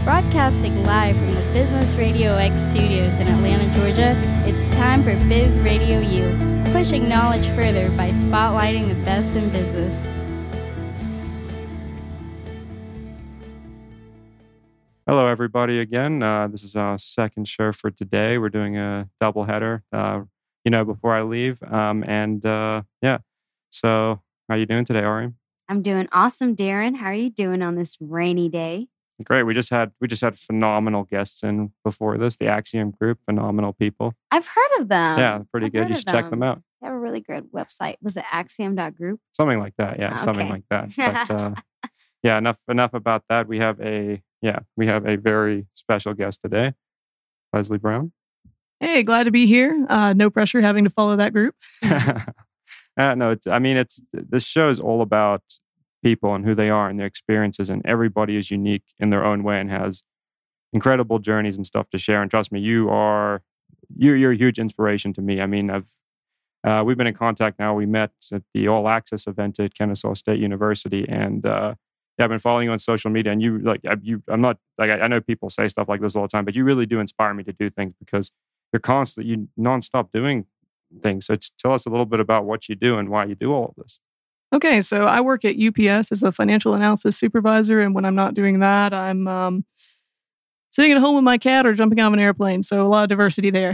Broadcasting live from the Business Radio X studios in Atlanta, Georgia, it's time for Biz Radio U, pushing knowledge further by spotlighting the best in business. Hello, everybody, again. This is our second show for today. We're doing a doubleheader, before I leave. So how are you doing today, Ari? I'm doing awesome, Darren. How are you doing on this rainy day? Great. We just had phenomenal guests in before this. The Axiom Group, phenomenal people. I've heard of them. Yeah, pretty good. You should check them out. They have a really good website. Was it axiom.group? Something like that. Yeah, something like that. But enough about that. We have a very special guest today, Leslie Brown. Hey, glad to be here. No pressure having to follow that group. This show is all about people and who they are and their experiences, and everybody is unique in their own way and has incredible journeys and stuff to share. And trust me, you're a huge inspiration to me. I mean, we've been in contact now. We met at the All Access event at Kennesaw State University, and I've been following you on social media. And I know people say stuff like this all the time, but you really do inspire me to do things because you're nonstop doing things. So tell us a little bit about what you do and why you do all of this. Okay, so I work at UPS as a financial analysis supervisor, and when I'm not doing that, I'm sitting at home with my cat or jumping out of an airplane. So a lot of diversity there.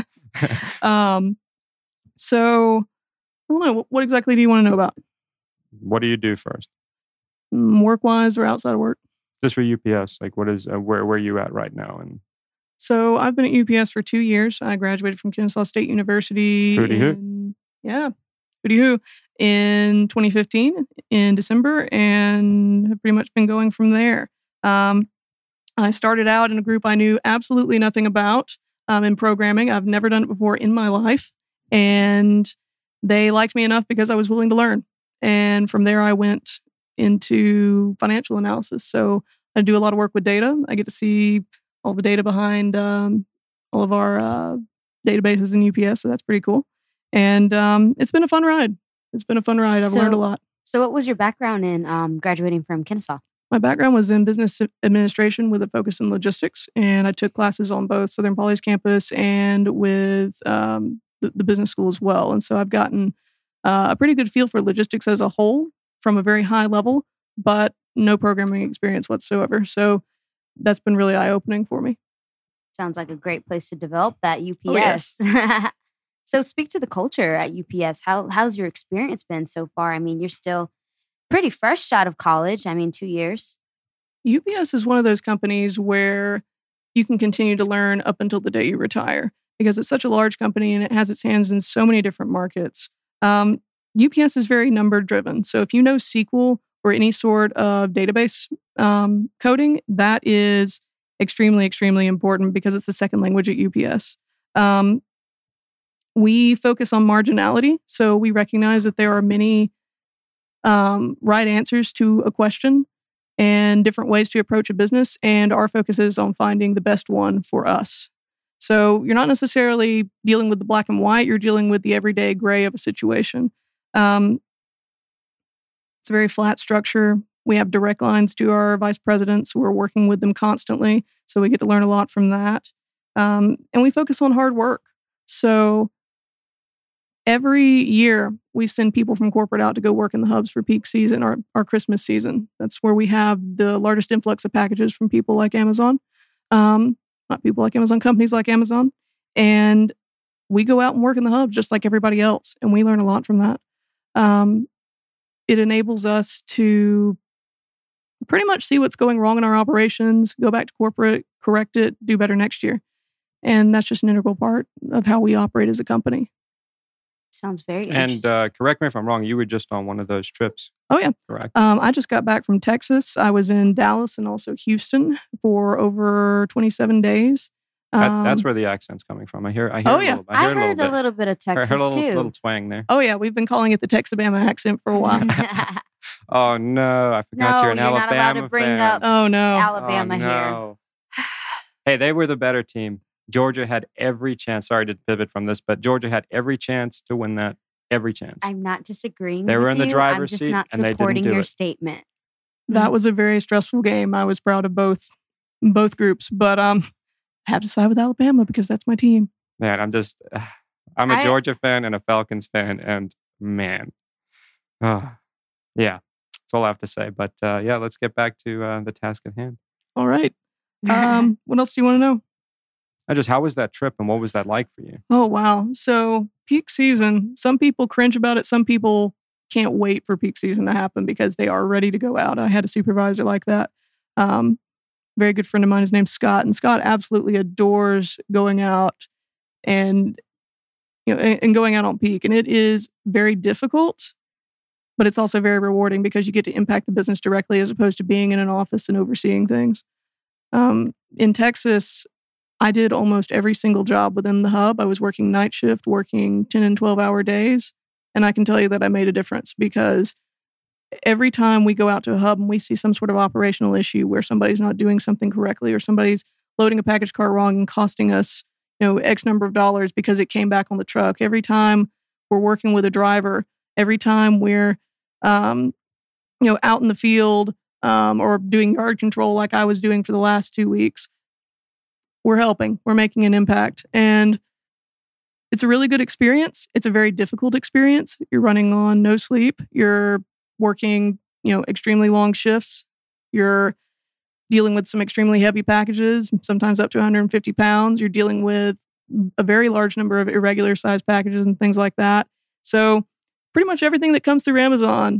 So I don't know, what exactly do you want to know about? What do you do first? Work-wise or outside of work? Just for UPS, like what is where are you at right now? And so I've been at UPS for 2 years. I graduated from Kennesaw State University. Hooty hoo. Yeah, hooty hoo. In 2015 in December, and have pretty much been going from there. I started out in a group I knew absolutely nothing about in programming. I've never done it before in my life, and they liked me enough because I was willing to learn. And from there, I went into financial analysis. So I do a lot of work with data. I get to see all the data behind all of our databases in UPS, so that's pretty cool. And it's been a fun ride. I've learned a lot. So what was your background in graduating from Kennesaw? My background was in business administration with a focus in logistics. And I took classes on both Southern Poly's campus and with the business school as well. And so I've gotten a pretty good feel for logistics as a whole from a very high level, but no programming experience whatsoever. So that's been really eye-opening for me. Sounds like a great place to develop that, UPS. Oh, yes. So speak to the culture at UPS. How's your experience been so far? I mean, you're still pretty fresh out of college. 2 years. UPS is one of those companies where you can continue to learn up until the day you retire because it's such a large company and it has its hands in so many different markets. UPS is very number driven. So if you know SQL or any sort of database coding, that is extremely, extremely important because it's the second language at UPS. We focus on marginality. So we recognize that there are many right answers to a question and different ways to approach a business. And our focus is on finding the best one for us. So you're not necessarily dealing with the black and white. You're dealing with the everyday gray of a situation. It's a very flat structure. We have direct lines to our vice presidents. We're working with them constantly. So we get to learn a lot from that. And we focus on hard work. So every year, we send people from corporate out to go work in the hubs for peak season, our Christmas season. That's where we have the largest influx of packages from people like Amazon. Not people like Amazon, companies like Amazon. And we go out and work in the hubs just like everybody else. And we learn a lot from that. It enables us to pretty much see what's going wrong in our operations, go back to corporate, correct it, do better next year. And that's just an integral part of how we operate as a company. Sounds very interesting. And correct me if I'm wrong, you were just on one of those trips. Oh, yeah. Correct. I just got back from Texas. I was in Dallas and also Houston for over 27 days. That's where the accent's coming from. I hear. Oh, yeah. I heard a little bit of Texas, I heard a too. little twang there. Oh, yeah. We've been calling it the Texabama accent for a while. Oh, no. I forgot you're an Alabama fan. You're not allowed to bring up Alabama here. Hey, they were the better team. Georgia had every chance. Sorry to pivot from this, but Georgia had every chance to win that. Every chance. I'm not disagreeing. They were in the I'm driver's just seat, not and they didn't supporting do your it. statement. That was a very stressful game. I was proud of both both groups, but I have to side with Alabama because that's my team. Man, I'm a Georgia fan and a Falcons fan, and man, yeah, that's all I have to say. But yeah, let's get back to the task at hand. All right. What else do you want to know? How was that trip and what was that like for you? Oh, wow. So peak season, some people cringe about it. Some people can't wait for peak season to happen because they are ready to go out. I had a supervisor like that. Very good friend of mine. His name's Scott. And Scott absolutely adores going out and going out on peak. And it is very difficult, but it's also very rewarding because you get to impact the business directly as opposed to being in an office and overseeing things. In Texas, I did almost every single job within the hub. I was working night shift, working 10 and 12-hour days. And I can tell you that I made a difference because every time we go out to a hub and we see some sort of operational issue where somebody's not doing something correctly or somebody's loading a package car wrong and costing us, X number of dollars because it came back on the truck. Every time we're working with a driver, every time we're, out in the field or doing yard control like I was doing for the last 2 weeks, we're helping, we're making an impact. And it's a really good experience. It's a very difficult experience. You're running on no sleep. You're working, extremely long shifts. You're dealing with some extremely heavy packages, sometimes up to 150 pounds. You're dealing with a very large number of irregular size packages and things like that. So pretty much everything that comes through Amazon,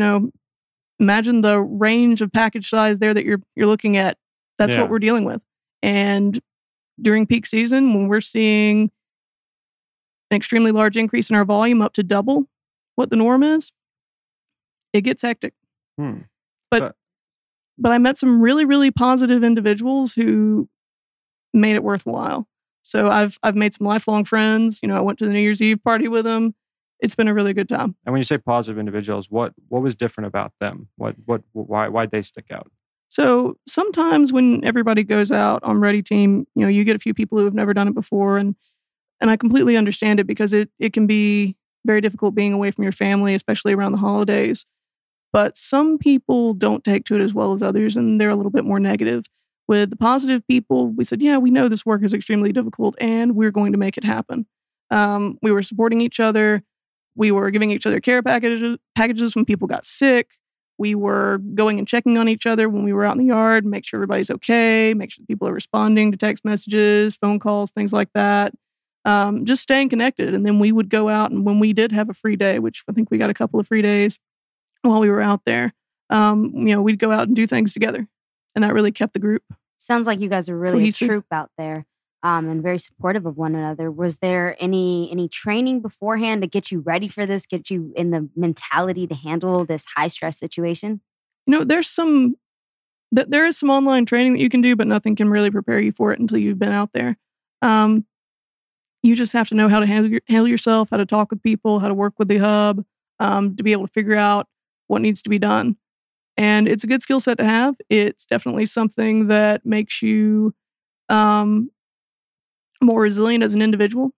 imagine the range of package size there that you're looking at. That's what we're dealing with. And during peak season, when we're seeing an extremely large increase in our volume up to double what the norm is, it gets hectic. But I met some really, really positive individuals who made it worthwhile. So I've made some lifelong friends. I went to the New Year's Eve party with them. It's been a really good time. And when you say positive individuals, what was different about them? Why'd they stick out? So sometimes when everybody goes out on Ready Team, you get a few people who have never done it before. And I completely understand it because it can be very difficult being away from your family, especially around the holidays. But some people don't take to it as well as others, and they're a little bit more negative. With the positive people, we said, yeah, we know this work is extremely difficult, and we're going to make it happen. We were supporting each other. We were giving each other care packages when people got sick. We were going and checking on each other when we were out in the yard, make sure everybody's okay, make sure people are responding to text messages, phone calls, things like that. Just staying connected. And then we would go out, and when we did have a free day, which I think we got a couple of free days while we were out there, we'd go out and do things together. And that really kept the group. Sounds like you guys are really a troop out there and very supportive of one another. Was there any training beforehand to get you ready for this, get you in the mentality to handle this high stress situation? There is some online training that you can do, but nothing can really prepare you for it until you've been out there. You just have to know how to handle yourself, how to talk with people, how to work with the hub, to be able to figure out what needs to be done. And it's a good skill set to have. It's definitely something that makes you more resilient as an individual.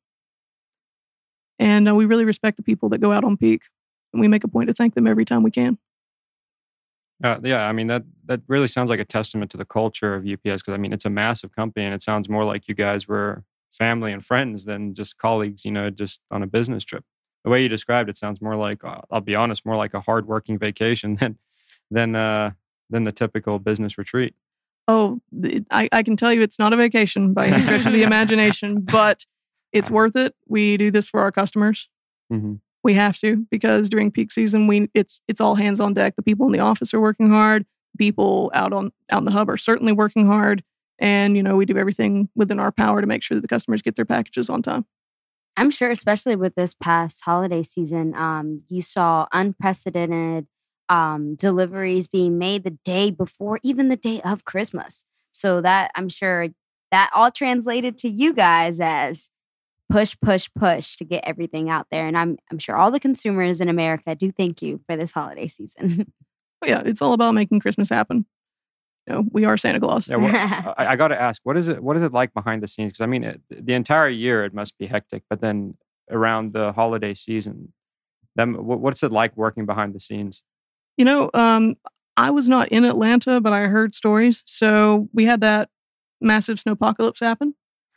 And we really respect the people that go out on peak. And we make a point to thank them every time we can. Yeah, I mean, that really sounds like a testament to the culture of UPS because, it's a massive company and it sounds more like you guys were family and friends than just colleagues, just on a business trip. The way you described it sounds more like, I'll be honest, more like a hard-working vacation than the typical business retreat. Oh, I can tell you it's not a vacation by any stretch of the imagination, but it's worth it. We do this for our customers. Mm-hmm. We have to because during peak season, it's all hands on deck. The people in the office are working hard. People out in the hub are certainly working hard. And, we do everything within our power to make sure that the customers get their packages on time. I'm sure, especially with this past holiday season, you saw unprecedented deliveries being made the day before, even the day of Christmas. So that I'm sure that all translated to you guys as push, push, push to get everything out there. And I'm sure all the consumers in America do thank you for this holiday season. Oh, yeah, it's all about making Christmas happen. We are Santa Claus. Yeah, well, I got to ask, what is it like behind the scenes? Because the entire year it must be hectic, but then around the holiday season, what's it like working behind the scenes? I was not in Atlanta, but I heard stories. So we had that massive snowpocalypse happen.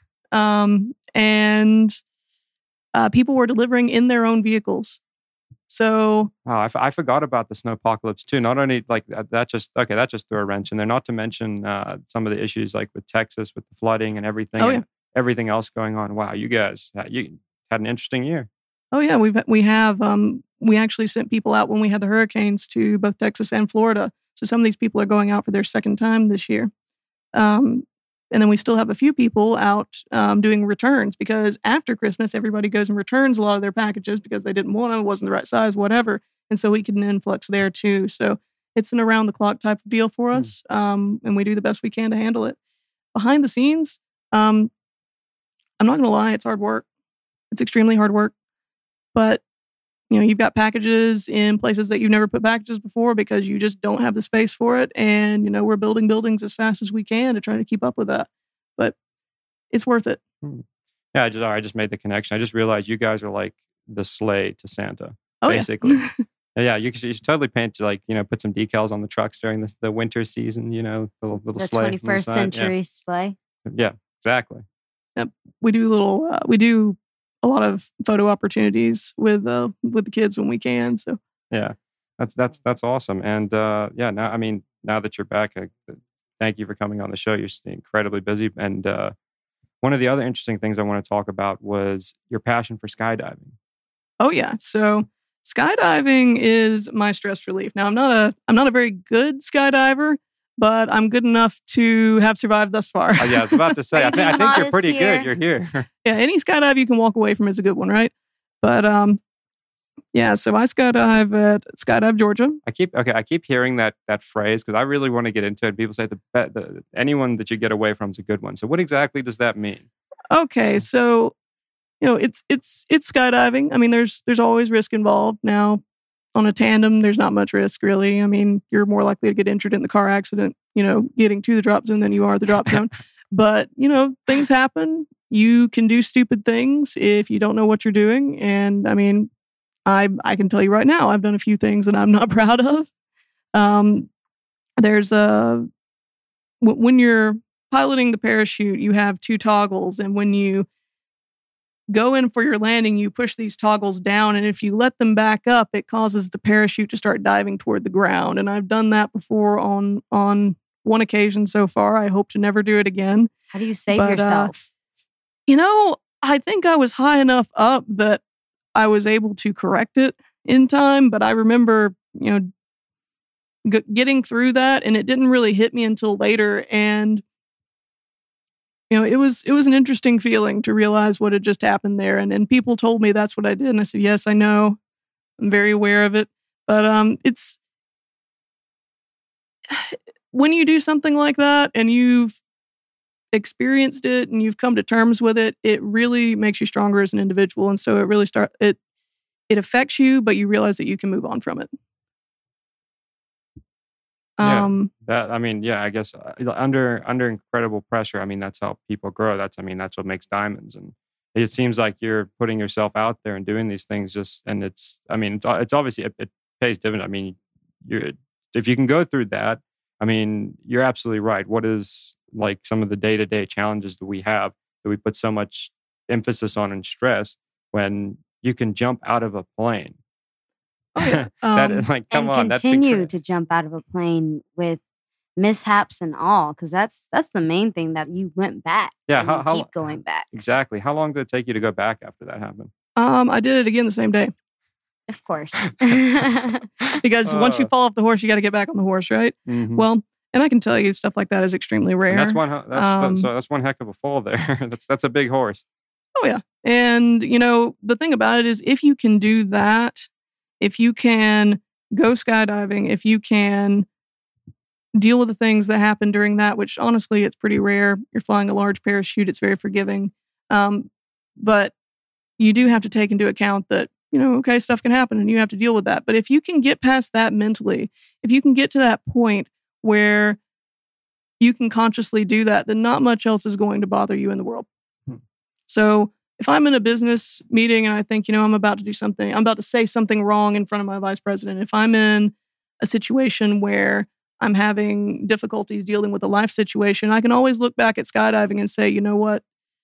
And people were delivering in their own vehicles. So wow, I forgot about the snowpocalypse too. Not only like that just threw a wrench in there. Not to mention some of the issues like with Texas with the flooding and everything. Oh, yeah. Everything else going on. Wow, you guys, you had an interesting year. Oh yeah, we actually sent people out when we had the hurricanes to both Texas and Florida. So some of these people are going out for their second time this year. And then we still have a few people out doing returns because after Christmas, everybody goes and returns a lot of their packages because they didn't want them, wasn't the right size, whatever. And so we get an influx there too. So it's an around the clock type of deal for us. And we do the best we can to handle it. Behind the scenes, I'm not going to lie, it's hard work. It's extremely hard work. But, you've got packages in places that you've never put packages before because you just don't have the space for it. And, we're building buildings as fast as we can to try to keep up with that. But it's worth it. Yeah, I just made the connection. I just realized you guys are like the sleigh to Santa, oh, basically. Yeah. Yeah, you should totally paint put some decals on the trucks during the winter season, the little the sleigh. 21st century sleigh. Yeah, exactly. Yep. We do a lot of photo opportunities with the kids when we can. So yeah, that's awesome. And now that you're back, thank you for coming on the show. You're incredibly busy. And one of the other interesting things I want to talk about was your passion for skydiving. Oh yeah, so skydiving is my stress relief. Now I'm not a very good skydiver, but I'm good enough to have survived thus far. Oh, yeah, I was about to say, I think you're pretty good. You're here. Yeah, any skydive you can walk away from is a good one, right? But yeah, so I skydive at Skydive Georgia. I keep hearing that phrase because I really want to get into it. People say anyone that you get away from is a good one. So what exactly does that mean? Okay, so it's skydiving. I mean, there's always risk involved. Now, on a tandem, there's not much risk, really. I mean, you're more likely to get injured in the car accident, getting to the drop zone than you are the drop zone. But, things happen. You can do stupid things if you don't know what you're doing. And I mean, I can tell you right now, I've done a few things that I'm not proud of. When you're piloting the parachute, you have two toggles. And when you go in for your landing, you push these toggles down, and if you let them back up, it causes the parachute to start diving toward the ground. And I've done that before on one occasion so far. I hope to never do it again. How do you save yourself? I think I was high enough up that I was able to correct it in time, but I remember, getting through that, and it didn't really hit me until later. And it was an interesting feeling to realize what had just happened there. And people told me that's what I did. And I said, yes, I know. I'm very aware of it. But it's when you do something like that and you've experienced it and you've come to terms with it, it really makes you stronger as an individual. And so it really it affects you, but you realize that you can move on from it. I guess under incredible pressure, that's how people grow. That's what makes diamonds. And it seems like you're putting yourself out there and doing these things it's obviously, it pays dividend. If you can go through that, you're absolutely right. What is like some of the day-to-day challenges that we have that we put so much emphasis on and stress when you can jump out of a plane? Oh, yeah. Come on, continue to jump out of a plane with mishaps and all, because that's the main thing, that you went back. Yeah, keep going back. Exactly. How long did it take you to go back after that happened? I did it again the same day. Of course. Because once you fall off the horse, you got to get back on the horse, right? Mm-hmm. Well, and I can tell you stuff like that is extremely rare. And that's one heck of a fall there. That's a big horse. Oh yeah. And the thing about it is, if you can do that, if you can go skydiving, if you can deal with the things that happen during that, which honestly, it's pretty rare. You're flying a large parachute. It's very forgiving. But you do have to take into account that, okay, stuff can happen and you have to deal with that. But if you can get past that mentally, if you can get to that point where you can consciously do that, then not much else is going to bother you in the world. So if I'm in a business meeting and I think, I'm about to do something, I'm about to say something wrong in front of my vice president. If I'm in a situation where I'm having difficulties dealing with a life situation, I can always look back at skydiving and say, you know what?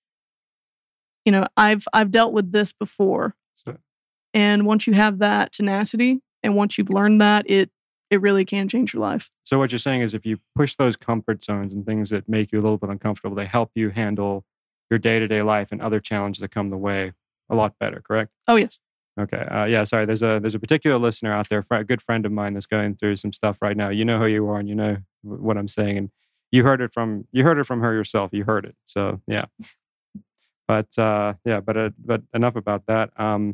I've dealt with this before. So, And once you have that tenacity and once you've learned that, it really can change your life. so what you're saying is if you push those comfort zones and things that make you a little bit uncomfortable, they help you handle your day-to-day life and other challenges that come the way a lot better, correct? Oh, yes. Okay. Yeah, sorry. There's a particular listener out there, a good friend of mine that's going through some stuff right now. You know who you are and you know what I'm saying. And you heard it from her yourself. You heard it. So yeah. But enough about that.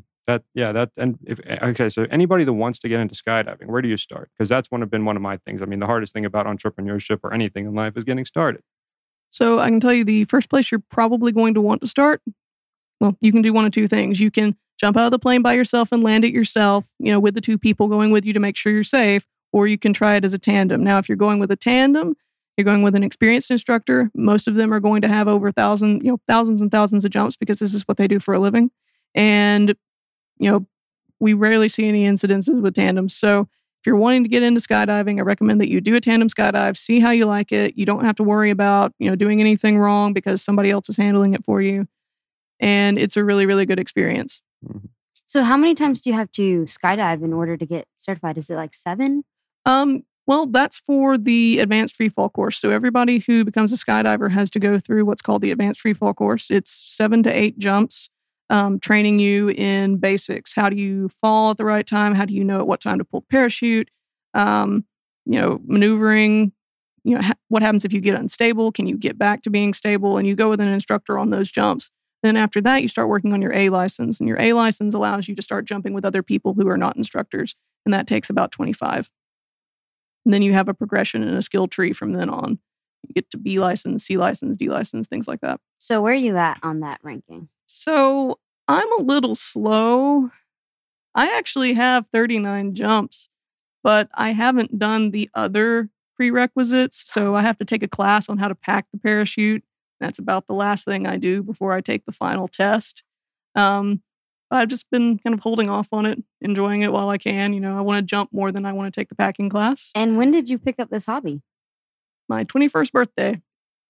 So anybody that wants to get into skydiving, where do you start? Because that's been one of my things. I mean, the hardest thing about entrepreneurship or anything in life is getting started. So I can tell you the first place you're probably going to want to start. Well, you can do one of two things. You can jump out of the plane by yourself and land it yourself, with the two people going with you to make sure you're safe, or you can try it as a tandem. Now, if you're going with a tandem, you're going with an experienced instructor. Most of them are going to have over thousands and thousands of jumps because this is what they do for a living. And, we rarely see any incidences with tandems. So if you're wanting to get into skydiving, I recommend that you do a tandem skydive, see how you like it. You don't have to worry about, doing anything wrong because somebody else is handling it for you. And it's a really, really good experience. Mm-hmm. So how many times do you have to skydive in order to get certified? Is it like 7? Well, that's for the advanced free fall course. So everybody who becomes a skydiver has to go through what's called the advanced free fall course. It's 7 to 8 jumps, training you in basics. How do you fall at the right time? How do you know at what time to pull the parachute? Maneuvering. What happens if you get unstable? Can you get back to being stable? And you go with an instructor on those jumps. Then after that, you start working on your A license. And your A license allows you to start jumping with other people who are not instructors. And that takes about 25. And then you have a progression and a skill tree from then on. You get to B license, C license, D license, things like that. So where are you at on that ranking? So I'm a little slow. I actually have 39 jumps, but I haven't done the other prerequisites. So I have to take a class on how to pack the parachute. That's about the last thing I do before I take the final test. I've just been kind of holding off on it, enjoying it while I can. I want to jump more than I want to take the packing class. And when did you pick up this hobby? My 21st birthday.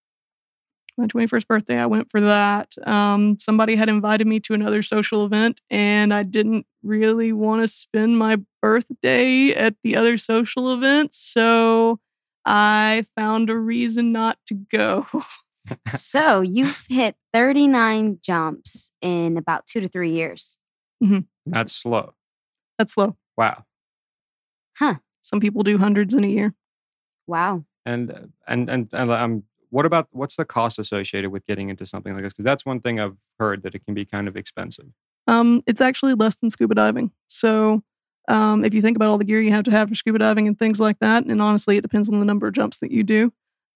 I went for that. Somebody had invited me to another social event, and I didn't really want to spend my birthday at the other social event. So I found a reason not to go. So you've hit 39 jumps in about 2 to 3 years. Mm-hmm. That's slow. That's slow. Wow. Huh. Some people do hundreds in a year. Wow. And what's the cost associated with getting into something like this? Because that's one thing I've heard that it can be kind of expensive. It's actually less than scuba diving. So if you think about all the gear you have to have for scuba diving and things like that, and honestly, it depends on the number of jumps that you do.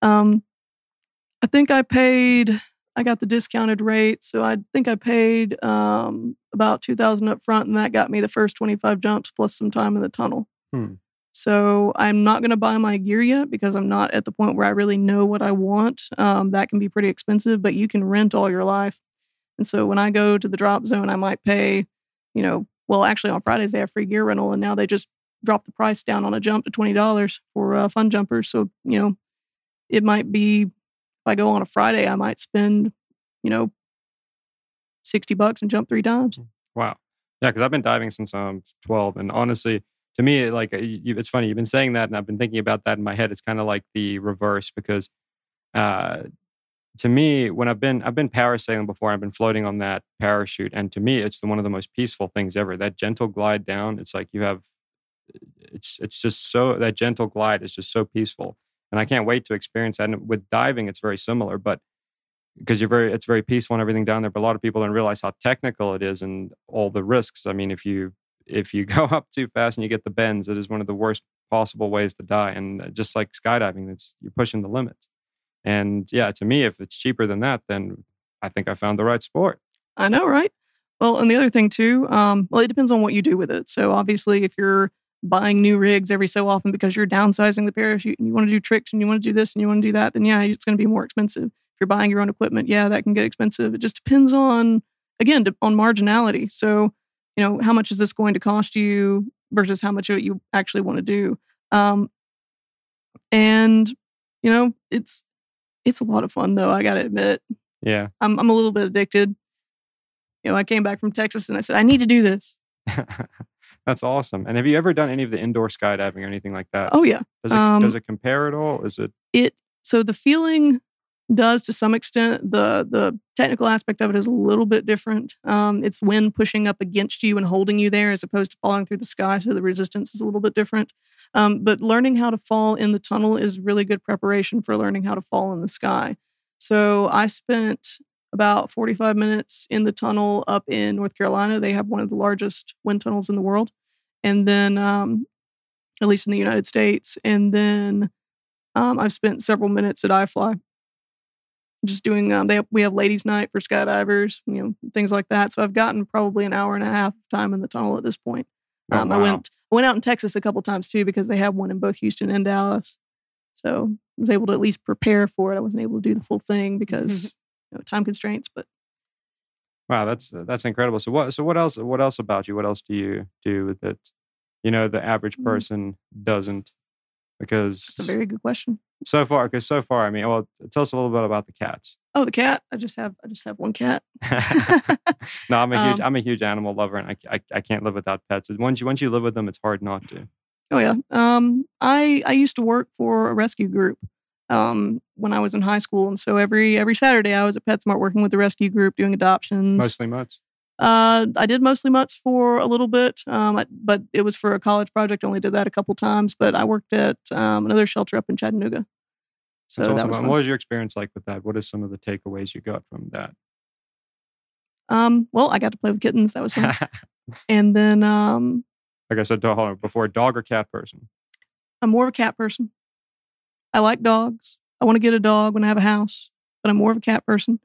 I think I got the discounted rate. So I think I paid about $2,000 up front, and that got me the first 25 jumps plus some time in the tunnel. So I'm not going to buy my gear yet because I'm not at the point where I really know what I want. That can be pretty expensive, but you can rent all your life. And so when I go to the drop zone, I might pay, actually on Fridays they have free gear rental, and now they just dropped the price down on a jump to $20 for fun jumpers. So, it might be, if I go on a Friday, I might spend, $60 and jump 3 times. Wow. Yeah, because I've been diving since I'm 12. And honestly, to me, it's funny. You've been saying that, and I've been thinking about that in my head. It's kind of like the reverse because to me, when I've been parasailing before, I've been floating on that parachute. And to me, it's one of the most peaceful things ever. That gentle glide down, it's like it's just so, that gentle glide is just so peaceful. And I can't wait to experience that. And with diving, it's very similar, but because it's very peaceful and everything down there. But a lot of people don't realize how technical it is and all the risks. I mean, if you go up too fast and you get the bends, it is one of the worst possible ways to die. And just like skydiving, you're pushing the limits. And yeah, to me, if it's cheaper than that, then I think I found the right sport. I know, right? Well, and the other thing too, it depends on what you do with it. So obviously, if you're buying new rigs every so often because you're downsizing the parachute and you want to do tricks and you want to do this and you want to do that, then yeah, it's going to be more expensive. If you're buying your own equipment, yeah, that can get expensive. It just depends on marginality. So, how much is this going to cost you versus how much of it you actually want to do? And it's a lot of fun though. I gotta admit. Yeah. I'm a little bit addicted. I came back from Texas and I said I need to do this. That's awesome. And have you ever done any of the indoor skydiving or anything like that? Oh yeah. Does it compare at all? Is it? So the feeling does to some extent. The technical aspect of it is a little bit different. It's wind pushing up against you and holding you there as opposed to falling through the sky. So the resistance is a little bit different. But learning how to fall in the tunnel is really good preparation for learning how to fall in the sky. So I spent about 45 minutes in the tunnel up in North Carolina. They have one of the largest wind tunnels in the world. And then, at least in the United States. And then I've spent several minutes at iFly. Just doing, we have ladies' night for skydivers, things like that. So I've gotten probably an hour and a half of time in the tunnel at this point. Oh, wow. I went out in Texas a couple times too, because they have one in both Houston and Dallas. So I was able to at least prepare for it. I wasn't able to do the full thing because time constraints, but. Wow, that's incredible. So what else about you? What else do you do that, the average person doesn't? Because it's a very good question. So far, I mean, well, tell us a little bit about the cats. Oh, the cat. I just have one cat. No, I'm a huge animal lover, and I can't live without pets. Once you live with them, it's hard not to. Oh yeah. I used to work for a rescue group when I was in high school, and so every Saturday I was at PetSmart working with the rescue group doing adoptions. Mostly mutts. I did mostly mutts for a little bit, but it was for a college project. I only did that a couple times, but I worked at another shelter up in Chattanooga. So that's awesome. that was fun. What was your experience like with that? What are some of the takeaways you got from that? Well, I got to play with kittens. That was fun. And then, like I said, before, dog or cat person? I'm more of a cat person. I like dogs. I want to get a dog when I have a house, but I'm more of a cat person.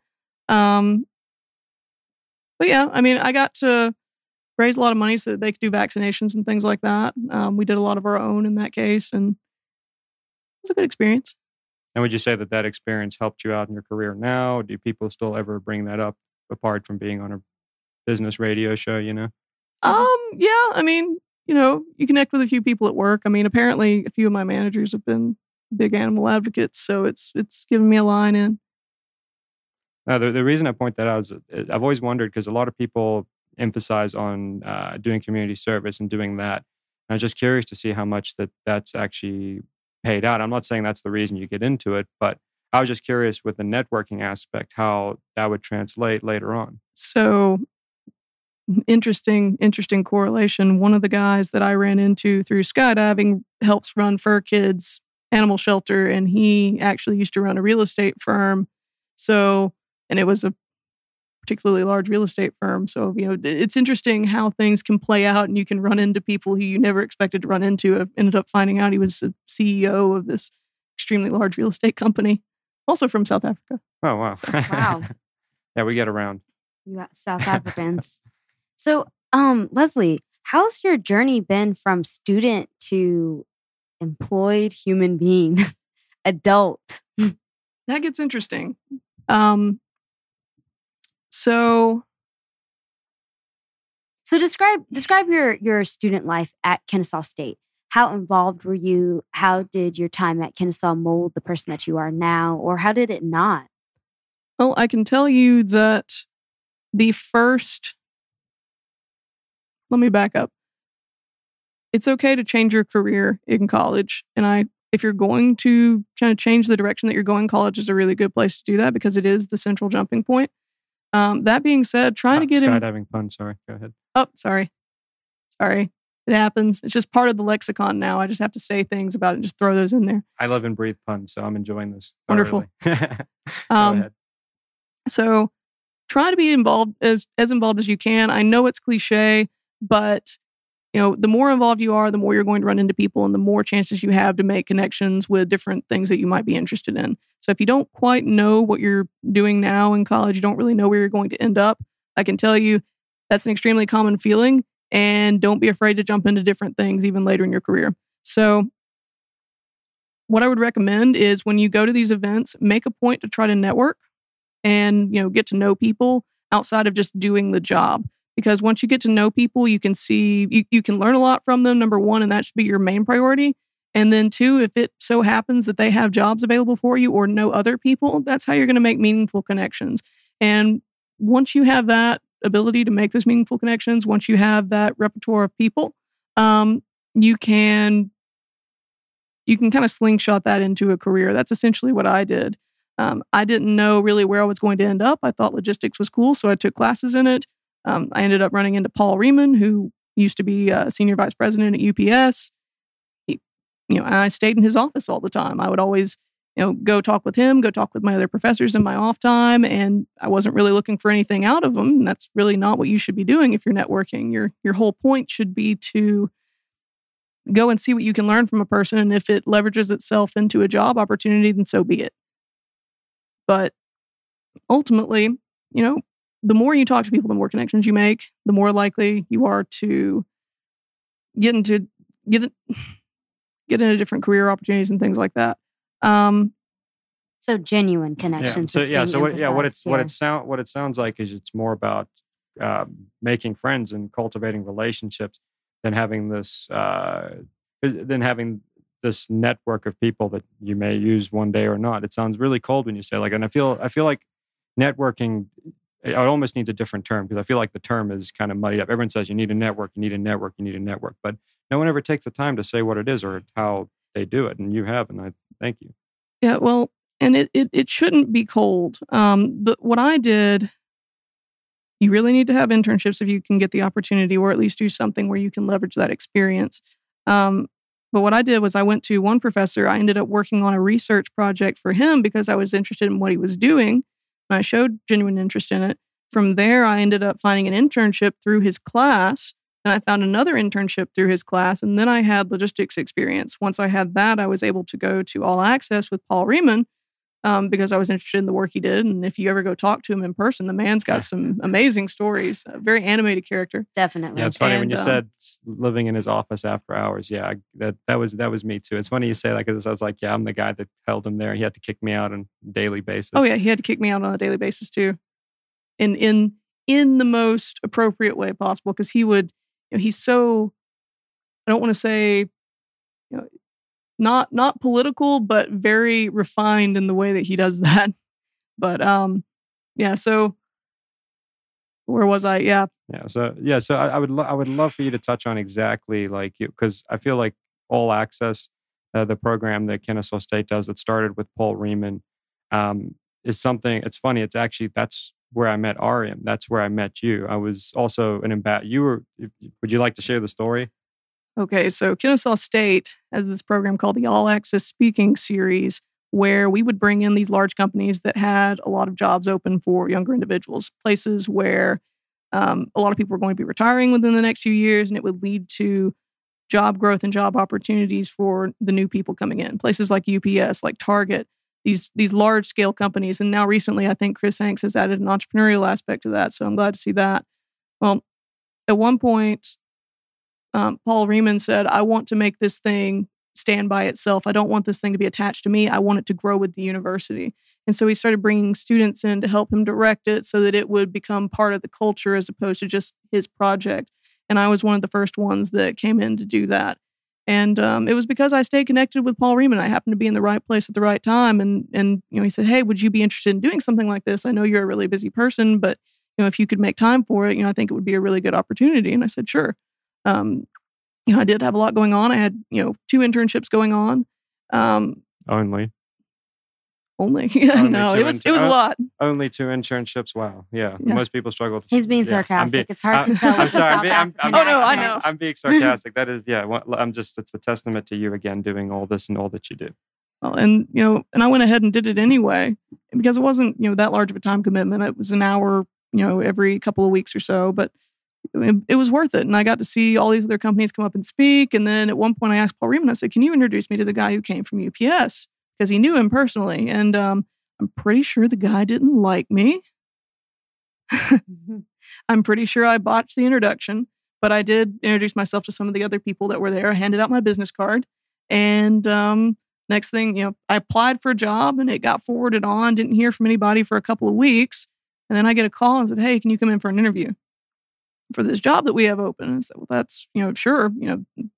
But yeah, I mean, I got to raise a lot of money so that they could do vaccinations and things like that. We did a lot of our own in that case, and it was a good experience. And would you say that experience helped you out in your career now? Do people still ever bring that up apart from being on a business radio show, Yeah, I mean, you connect with a few people at work. I mean, apparently a few of my managers have been big animal advocates, so it's given me a line in. The reason I point that out is I've always wondered, because a lot of people emphasize on doing community service and doing that. And I was just curious to see how much that's actually paid out. I'm not saying that's the reason you get into it, but I was just curious with the networking aspect, how that would translate later on. So interesting correlation. One of the guys that I ran into through skydiving helps run Fur Kids Animal Shelter, and he actually used to run a real estate firm. So, and it was a particularly large real estate firm. So, it's interesting how things can play out, and you can run into people who you never expected to run into. I ended up finding out he was the CEO of this extremely large real estate company, also from South Africa. Oh, wow. Wow. Yeah, we get around. You got South Africans. So, Leslie, how's your journey been from student to employed human being, adult? That gets interesting. So describe your student life at Kennesaw State. How involved were you? How did your time at Kennesaw mold the person that you are now, or how did it not? Well, I can tell you that let me back up. It's okay to change your career in college. And if you're going to kind of change the direction that you're going, college is a really good place to do that because it is the central jumping point. That being said, trying to get in... Skydiving pun, sorry. Go ahead. Oh, sorry. It happens. It's just part of the lexicon now. I just have to say things about it and just throw those in there. I live and breathe puns, so I'm enjoying this. Wonderful. Go ahead. So try to be involved as involved as you can. I know it's cliche, but the more involved you are, the more you're going to run into people and the more chances you have to make connections with different things that you might be interested in. So if you don't quite know what you're doing now in college, you don't really know where you're going to end up, I can tell you that's an extremely common feeling, and don't be afraid to jump into different things even later in your career. So what I would recommend is when you go to these events, make a point to try to network and, get to know people outside of just doing the job. Because once you get to know people, you can see, you can learn a lot from them, number one, and that should be your main priority. And then 2, if it so happens that they have jobs available for you or know other people, that's how you're going to make meaningful connections. And once you have that ability to make those meaningful connections, once you have that repertoire of people, you can kind of slingshot that into a career. That's essentially what I did. I didn't know really where I was going to end up. I thought logistics was cool, so I took classes in it. I ended up running into Paul Riemann, who used to be senior vice president at UPS. I stayed in his office all the time. I would always, go talk with him, go talk with my other professors in my off time, and I wasn't really looking for anything out of them. And that's really not what you should be doing if you're networking. Your whole point should be to go and see what you can learn from a person, and if it leverages itself into a job opportunity, then so be it. But ultimately, the more you talk to people, the more connections you make, the more likely you are to get into different career opportunities and things like that. So genuine connections. What it sounds like is it's more about making friends and cultivating relationships than having this network of people that you may use one day or not. It sounds really cold when you say and I feel like networking, it almost needs a different term, because I feel like the term is kind of muddied up. Everyone says you need a network, but no one ever takes the time to say what it is or how they do it, and you have, and I thank you. Yeah, well, and it shouldn't be cold. What I did, you really need to have internships if you can get the opportunity, or at least do something where you can leverage that experience. But what I did was I went to one professor. I ended up working on a research project for him because I was interested in what he was doing. And I showed genuine interest in it. From there, I ended up finding an internship through his class, and I found another internship through his class, and then I had logistics experience. Once I had that, I was able to go to All Access with Paul Riemann because I was interested in the work he did. And if you ever go talk to him in person, the man's got some amazing stories, a very animated character. Definitely. Yeah, it's funny when you said living in his office after hours. Yeah, that was me too. It's funny you say that, because I was like, yeah, I'm the guy that held him there. He had to kick me out on a daily basis. Oh yeah, he had to kick me out on a daily basis too, in the most appropriate way possible, because he would. He's so, I don't want to say, not political, but very refined in the way that he does that. But yeah. So where was I? Yeah. So I would love for you to touch on exactly because I feel like All Access, the program that Kennesaw State does that started with Paul Riemann, is something. It's funny. It's actually that's where I met Ariam. That's where I met you. I was also would you like to share the story? Okay, so Kennesaw State has this program called the All Access Speaking Series, where we would bring in these large companies that had a lot of jobs open for younger individuals, places where a lot of people were going to be retiring within the next few years, and it would lead to job growth and job opportunities for the new people coming in. Places like UPS, like Target, these large scale companies. And now recently, I think Chris Hanks has added an entrepreneurial aspect to that. So I'm glad to see that. Well, at one point, Paul Riemann said, I want to make this thing stand by itself. I don't want this thing to be attached to me. I want it to grow with the university. And so he started bringing students in to help him direct it so that it would become part of the culture as opposed to just his project. And I was one of the first ones that came in to do that. And it was because I stayed connected with Paul Riemann. I happened to be in the right place at the right time. And he said, hey, would you be interested in doing something like this? I know you're a really busy person, but if you could make time for it, I think it would be a really good opportunity. And I said, sure. I did have a lot going on. I had, 2 internships going on. Only. Yeah, no, it was a lot. Only 2 internships. Wow. Yeah. Most people struggle. He's being sarcastic. It's hard to tell. I'm sorry. I know. I'm being sarcastic. That is, it's a testament to you again, doing all this and all that you do. Well, and I went ahead and did it anyway, because it wasn't, that large of a time commitment. It was an hour, every couple of weeks or so, but it was worth it. And I got to see all these other companies come up and speak. And then at one point I asked Paul Riemann, I said, can you introduce me to the guy who came from UPS? Because he knew him personally. And I'm pretty sure the guy didn't like me. I'm pretty sure I botched the introduction, but I did introduce myself to some of the other people that were there. I handed out my business card. And next thing, I applied for a job and it got forwarded on. Didn't hear from anybody for a couple of weeks. And then I get a call and said, hey, can you come in for an interview for this job that we have open? And I said, well, that's, sure,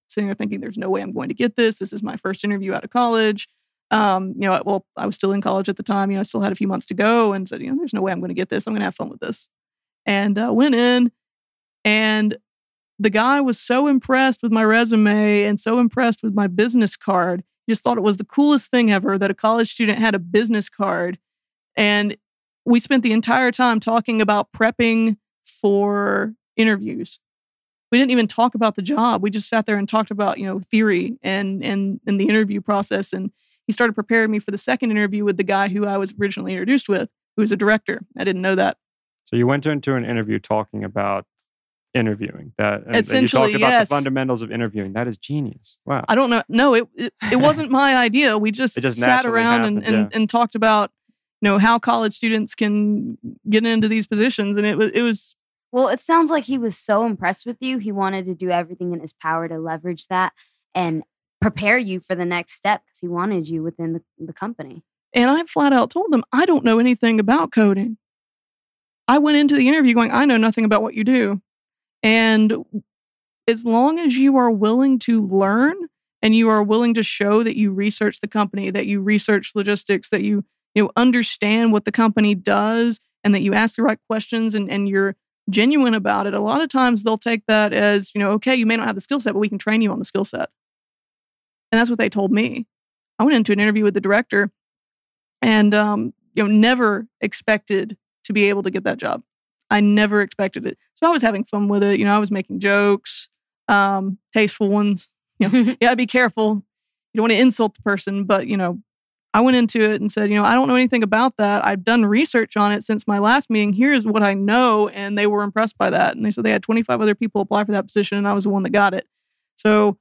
sitting there thinking, there's no way I'm going to get this. This is my first interview out of college. Well, I was still in college at the time. I still had a few months to go, and said, there's no way I'm going to get this. I'm going to have fun with this. And went in, and the guy was so impressed with my resume and so impressed with my business card. He just thought it was the coolest thing ever that a college student had a business card. And we spent the entire time talking about prepping for interviews. We didn't even talk about the job. We just sat there and talked about, theory and the interview process. And he started preparing me for the second interview with the guy who I was originally introduced with, who was a director. I didn't know that. So you went into an interview talking about interviewing that, and essentially, you talked about yes. the fundamentals of interviewing. That is genius. Wow. I don't know. No, it wasn't my idea. We just sat around and talked about, how college students can get into these positions. And it was. Well, it sounds like he was so impressed with you. He wanted to do everything in his power to leverage that and prepare you for the next step because he wanted you within the company. And I flat out told them, I don't know anything about coding. I went into the interview going, I know nothing about what you do. And as long as you are willing to learn and you are willing to show that you research the company, that you research logistics, that you understand what the company does, and that you ask the right questions and you're genuine about it, a lot of times they'll take that as, okay, you may not have the skill set, but we can train you on the skill set. And that's what they told me. I went into an interview with the director and, never expected to be able to get that job. I never expected it. So I was having fun with it. I was making jokes, tasteful ones. Yeah, be careful. You don't want to insult the person, but, I went into it and said, I don't know anything about that. I've done research on it since my last meeting. Here's what I know. And they were impressed by that. And they said they had 25 other people apply for that position, and I was the one that got it. So,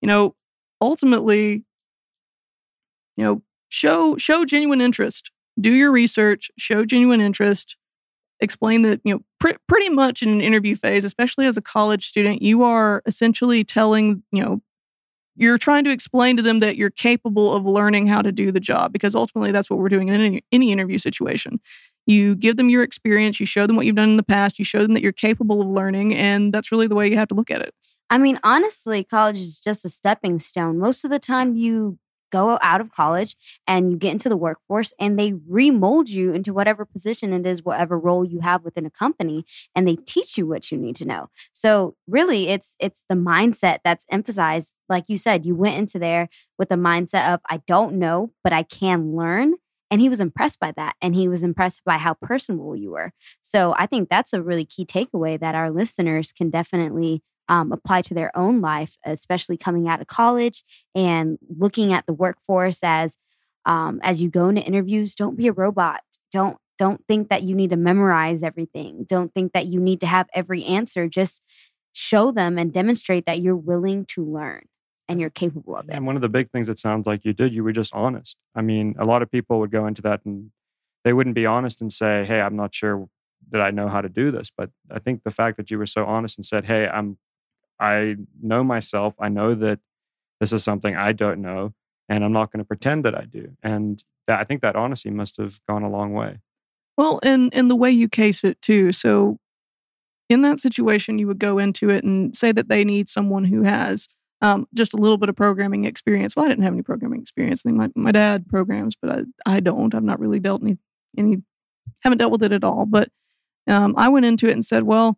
ultimately, show genuine interest. Do your research, show genuine interest. Explain that, pretty much in an interview phase, especially as a college student, you are essentially telling, you're trying to explain to them that you're capable of learning how to do the job, because ultimately that's what we're doing in any interview situation. You give them your experience, you show them what you've done in the past, you show them that you're capable of learning, and that's really the way you have to look at it. I mean, honestly, college is just a stepping stone. Most of the time you go out of college and you get into the workforce and they remold you into whatever position it is, whatever role you have within a company, and they teach you what you need to know. So really it's the mindset that's emphasized. Like you said, you went into there with a mindset of, I don't know, but I can learn. And he was impressed by that. And he was impressed by how personable you were. So I think that's a really key takeaway that our listeners can definitely apply to their own life, especially coming out of college and looking at the workforce as you go into interviews. Don't be a robot. Don't think that you need to memorize everything. Don't think that you need to have every answer. Just show them and demonstrate that you're willing to learn and you're capable of it. And one of the big things that sounds like you did, you were just honest. I mean, a lot of people would go into that and they wouldn't be honest and say, hey, I'm not sure that I know how to do this. But I think the fact that you were so honest and said, hey, I know myself. I know that this is something I don't know, and I'm not going to pretend that I do. And I think that honesty must have gone a long way. Well, and the way you case it too. So in that situation, you would go into it and say that they need someone who has just a little bit of programming experience. Well, I didn't have any programming experience. I think my dad programs, but I don't. I've not really dealt haven't dealt with it at all. But I went into it and said, well,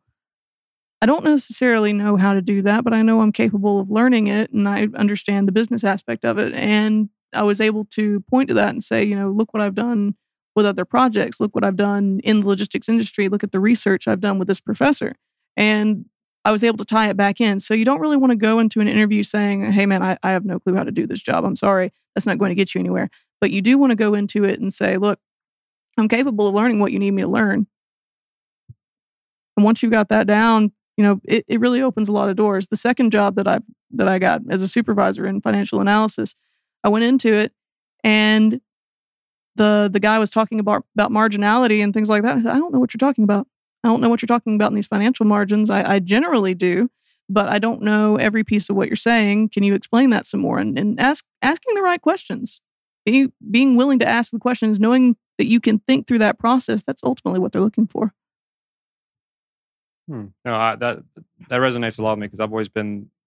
I don't necessarily know how to do that, but I know I'm capable of learning it, and I understand the business aspect of it. And I was able to point to that and say, look what I've done with other projects. Look what I've done in the logistics industry. Look at the research I've done with this professor. And I was able to tie it back in. So you don't really want to go into an interview saying, hey, man, I have no clue how to do this job. I'm sorry. That's not going to get you anywhere. But you do want to go into it and say, look, I'm capable of learning what you need me to learn. And once you've got that down, it really opens a lot of doors. The second job that I got as a supervisor in financial analysis, I went into it and the guy was talking about marginality and things like that. I said, I don't know what you're talking about. I don't know what you're talking about in these financial margins. I generally do, but I don't know every piece of what you're saying. Can you explain that some more? And asking the right questions, being willing to ask the questions, knowing that you can think through that process. That's ultimately what they're looking for. No, that resonates a lot with me because I've always been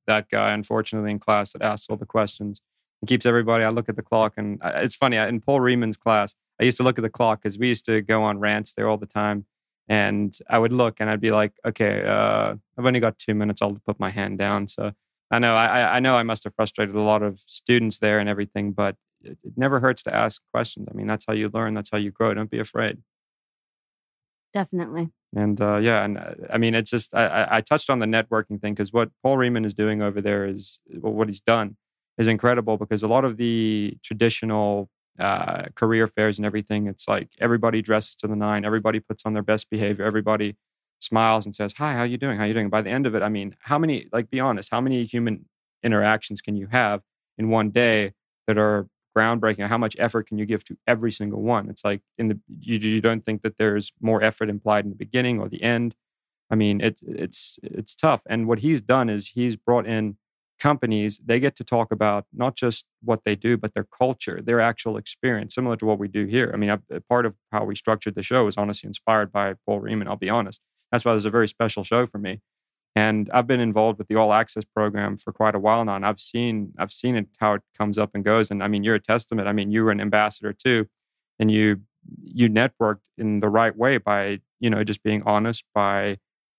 that guy, unfortunately, in class that asks all the questions and keeps everybody. I look at the clock, and it's funny. In Paul Rieman's class, I used to look at the clock because we used to go on rants there all the time. And I would look and I'd be like, okay, I've only got 2 minutes. I'll put my hand down. So I know I must have frustrated a lot of students there and everything, but it never hurts to ask questions. I mean, that's how you learn. That's how you grow. Don't be afraid. Definitely. And I mean, it's just, I touched on the networking thing because what Paul Riemann is doing over there is, well, what he's done is incredible, because a lot of the traditional career fairs and everything, it's like everybody dresses to the nine, everybody puts on their best behavior, everybody smiles and says, hi, how you doing? How you doing? By the end of it, I mean, how many, like, be honest, how many human interactions can you have in one day that are groundbreaking? How much effort can you give to every single one? It's like you don't think that there's more effort implied in the beginning or the end. I mean, it's tough. And what he's done is he's brought in companies. They get to talk about not just what they do, but their culture, their actual experience, similar to what we do here. I mean, part of how we structured the show is honestly inspired by Paul Riemann, I'll be honest. That's why this is a very special show for me. And I've been involved with the All Access program for quite a while now, and I've seen it, how it comes up and goes. And I mean, you're a testament. I mean, you were an ambassador too, and you networked in the right way by, just being honest, by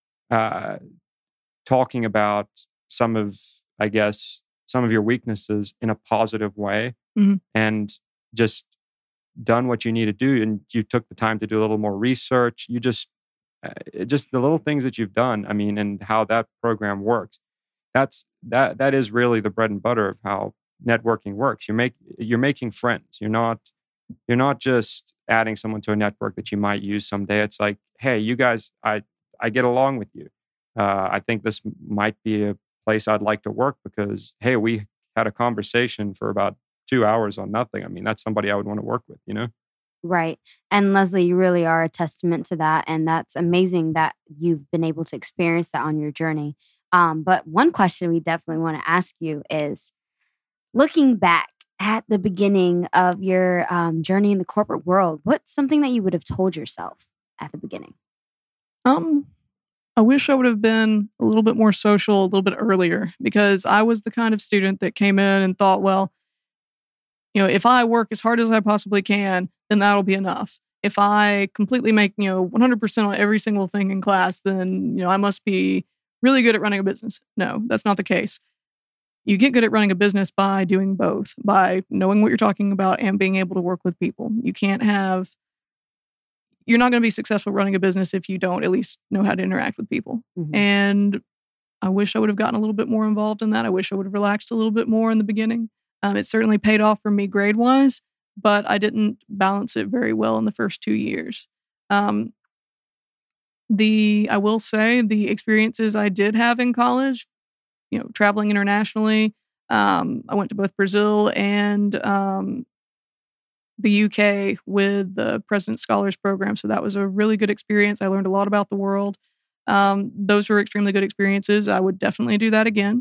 talking about some of your weaknesses in a positive way, and just done what you need to do. And you took the time to do a little more research. You just the little things that you've done, I mean, and how that program works. That is really the bread and butter of how networking works. You're making friends. You're not just adding someone to a network that you might use someday. It's like, hey, you guys, I get along with you. I think this might be a place I'd like to work because, hey, we had a conversation for about 2 hours on nothing. I mean, that's somebody I would want to work with, Right. And Leslie, you really are a testament to that. And that's amazing that you've been able to experience that on your journey. But one question we definitely want to ask you is, looking back at the beginning of your journey in the corporate world, what's something that you would have told yourself at the beginning? I wish I would have been a little bit more social a little bit earlier, because I was the kind of student that came in and thought, well, if I work as hard as I possibly can, then that'll be enough. If I completely make, 100% on every single thing in class, then, I must be really good at running a business. No, that's not the case. You get good at running a business by doing both, by knowing what you're talking about and being able to work with people. You're not going to be successful running a business if you don't at least know how to interact with people. Mm-hmm. And I wish I would have gotten a little bit more involved in that. I wish I would have relaxed a little bit more in the beginning. It certainly paid off for me grade-wise, but I didn't balance it very well in the first 2 years. I will say the experiences I did have in college, traveling internationally. I went to both Brazil and the UK with the President's Scholars Program. So that was a really good experience. I learned a lot about the world. Those were extremely good experiences. I would definitely do that again.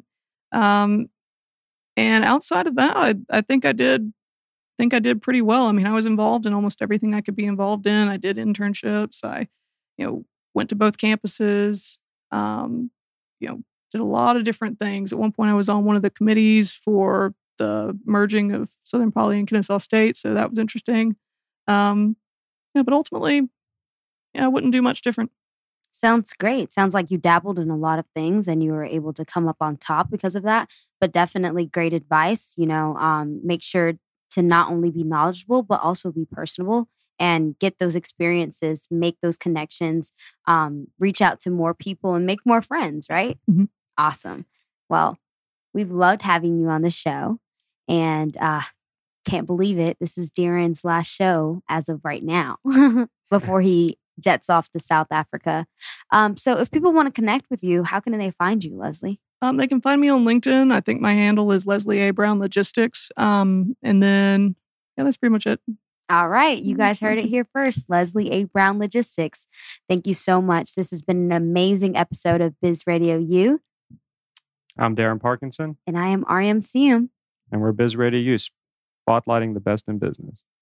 And outside of that, I think I did pretty well. I mean, I was involved in almost everything I could be involved in. I did internships. I, went to both campuses. Did a lot of different things. At one point, I was on one of the committees for the merging of Southern Poly and Kennesaw State, so that was interesting. But ultimately, I wouldn't do much different. Sounds great. Sounds like you dabbled in a lot of things and you were able to come up on top because of that. But definitely great advice. Make sure to not only be knowledgeable, but also be personable and get those experiences, make those connections, reach out to more people and make more friends, right? Mm-hmm. Awesome. Well, we've loved having you on the show, and can't believe it. This is Darren's last show as of right now before he jets off to South Africa. So if people want to connect with you, how can they find you, Leslie? They can find me on LinkedIn. I think my handle is Leslie A. Brown Logistics. And then, that's pretty much it. All right. You guys heard it here first. Leslie A. Brown Logistics. Thank you so much. This has been an amazing episode of Biz Radio U. I'm Darren Parkinson. And I am RMCM. And we're Biz Radio U, spotlighting the best in business.